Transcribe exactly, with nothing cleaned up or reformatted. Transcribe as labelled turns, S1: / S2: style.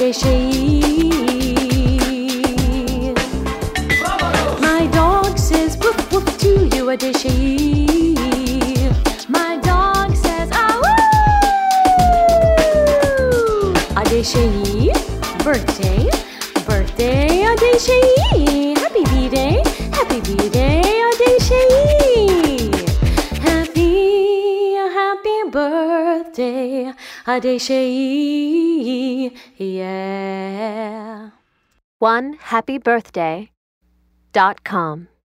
S1: Adeshei. My dog says woof woof to you, Adeshei. My dog says ah woo. Adeshei, birthday, birthday, Adeshei. Happy B-Day, happy B-Day, Adeshei. Happy, happy birthday, Adeshei. Yeah.
S2: one happy birthday dot com